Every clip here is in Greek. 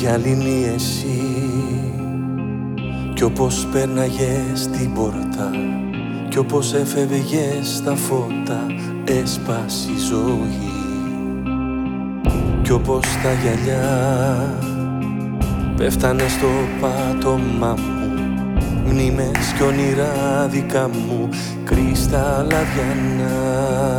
γυαλίνη εσύ κι όπως πέρναγες την πόρτα κι όπως έφευγες στα φώτα έσπασε η ζωή κι όπως τα γυαλιά πέφτανε στο πάτωμά μου μνήμες κι όνειρα δικά μου κρυσταλλαδιανά.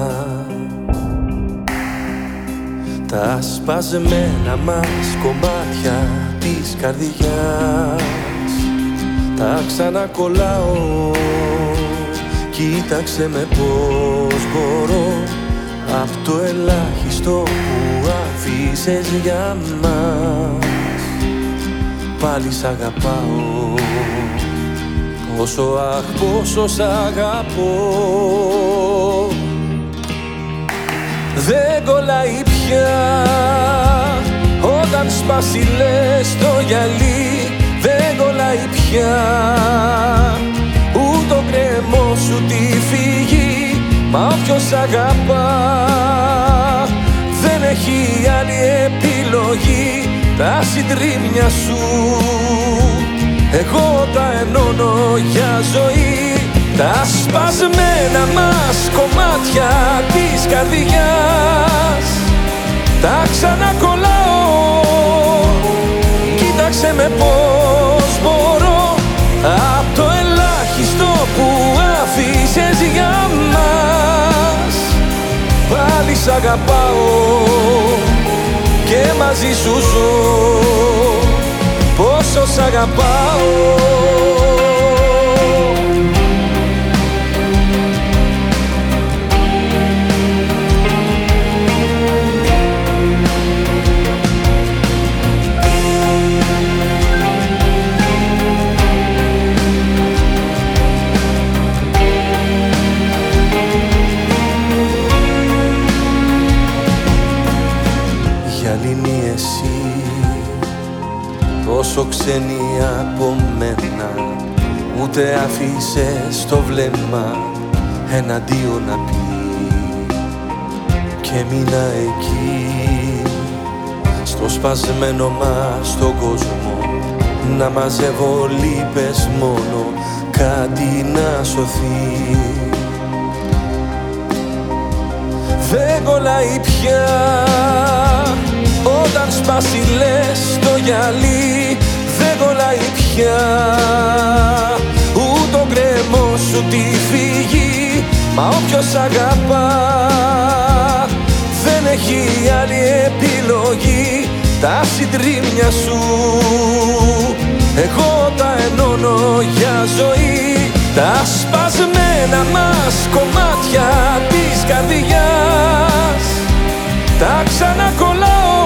Τα σπασμένα μας κομμάτια της καρδιάς τα ξανακολλάω. Κοίταξε με πως μπορώ απ' το ελάχιστο που αφήσες για μας. Πάλι σ' αγαπάω, πόσο αχ πόσο σ' αγαπώ. Δεν κολλάει πια όταν σπάσει λες το γυαλί. Δεν κολλάει πια ούτε ο κρέμος σου τη φύγει. Μα όποιος σ' αγαπά δεν έχει άλλη επιλογή. Τα συντρίμμια σου εγώ τα ενώνω για ζωή. Τα σπασμένα μας κομμάτια της καρδιάς τα ξανακολλάω. Κοίταξε με πως μπορώ απ' το ελάχιστο που αφήσες για μας. Πάλι σ' αγαπάω και μαζί σου ζω. Πόσο σ' αγαπάω. Γυαλίνη εσύ τόσο ξένη από μένα, ούτε αφήσες το βλέμμα εναντίον να πει. Και μείνα εκεί στο σπασμένο μας τον κόσμο να μαζεύω λύπες μόνο κάτι να σωθεί. Δεν κολλάει πια όταν σπάσει λες το γυαλί. Δεν κολλάει πια ούτε ο κρέμος σου τη φύγει. Μα όποιος σ' αγαπά δεν έχει άλλη επιλογή. Τα συντρίμμια σου εγώ τα ενώνω για ζωή. Τα σπασμένα μας κομμάτια της καρδιάς τα ξανακολλάω.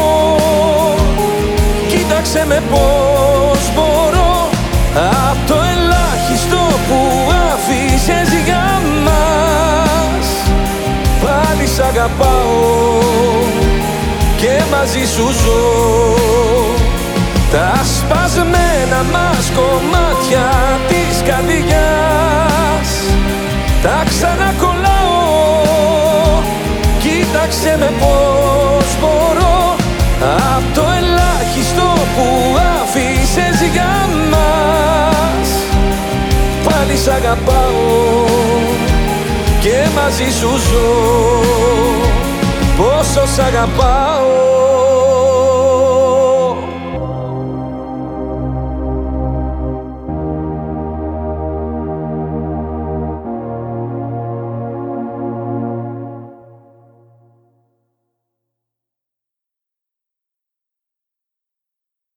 Κοίταξε με πως μπορώ απ' το ελάχιστο που αφήσες για μας. Πάλι σ' αγαπάω και μαζί σου ζω. Τα σπασμένα μας κομμάτια της καρδιάς τα ξανακολλάω. Κοίταξε με πως μπορώ απ' το ελάχιστο που αφήσες για μας. Πάλι σ' αγαπάω και μαζί σου ζω. Πόσο σ' αγαπάω.